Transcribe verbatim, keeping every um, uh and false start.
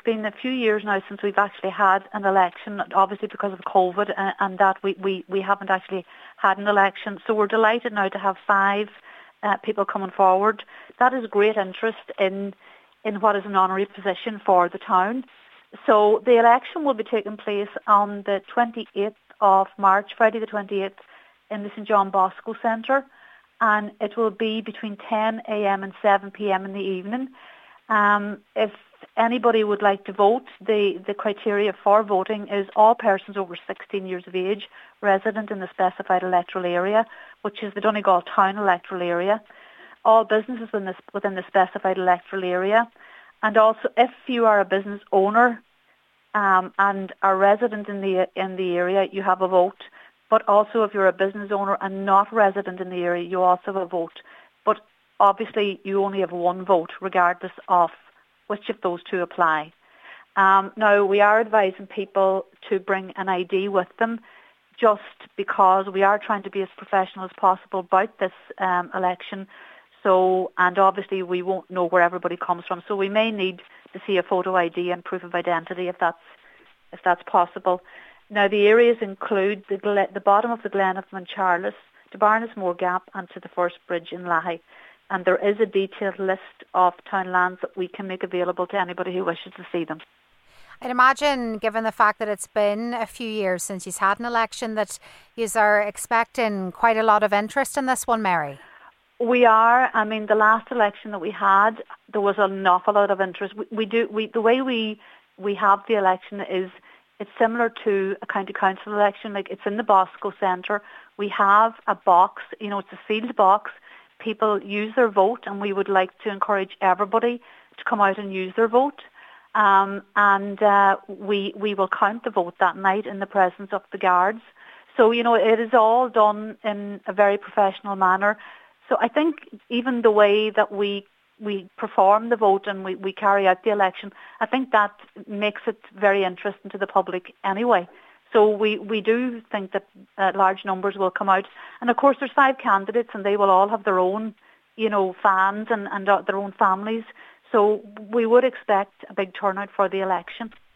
been a few years now since we've actually had an election, obviously because of COVID, and, and that we, we, we haven't actually had an election. So we're delighted now to have five uh, people coming forward. That is great interest in in what is an honorary position for the town. So the election will be taking place on the twenty-eighth of March, Friday the twenty-eighth, in the St John Bosco Centre, and it will be between ten a.m. and seven p.m. in the evening. Um, if anybody would like to vote, the, the criteria for voting is all persons over sixteen years of age, resident in the specified electoral area, which is the Donegal Town electoral area, all businesses within the, within the specified electoral area, and also if you are a business owner um, and are resident in the in the area, you have a vote. But also if you're a business owner and not resident in the area, you also have a vote. But obviously you only have one vote regardless of which of those two apply. Um, now, we are advising people to bring an I D with them just because we are trying to be as professional as possible about this um, election. So, and obviously we won't know where everybody comes from. So we may need to see a photo I D and proof of identity if that's if that's possible. Now, the areas include the, the bottom of the Glen of Moncharles, to Barnesmore Gap and to the First Bridge in Lahi. And there is a detailed list of town lands that we can make available to anybody who wishes to see them. I'd imagine, given the fact that it's been a few years since you've had an election, that you are expecting quite a lot of interest in this one, Mary. We are. I mean, the last election that we had, there was an awful lot of interest. We, we do. We the way we we have the election is it's similar to a county council election. Like, it's in the Bosco Centre. We have a box. You know, it's a sealed box. People use their vote, and we would like to encourage everybody to come out and use their vote. Um, and uh, we we will count the vote that night in the presence of the guards. So, you know, it is all done in a very professional manner. So I think even the way that we we perform the vote and we, we carry out the election, I think that makes it very interesting to the public anyway. So we, we do think that uh, large numbers will come out. And of course there's five candidates and they will all have their own, you know, fans and, and uh, their own families. So we would expect a big turnout for the election.